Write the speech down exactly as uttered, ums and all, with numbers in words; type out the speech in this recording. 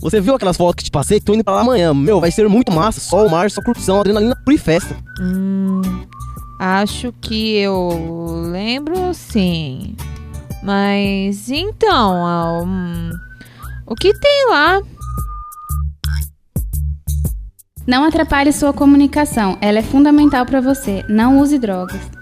Você viu aquelas fotos que te passei? Tô indo pra lá amanhã. Meu, vai ser muito massa. Sol, mar, só curtição, adrenalina, pura e festa. Hum, acho que eu lembro sim. Mas então, hum, o que tem lá? Não atrapalhe sua comunicação. Ela é fundamental para você. Não use drogas.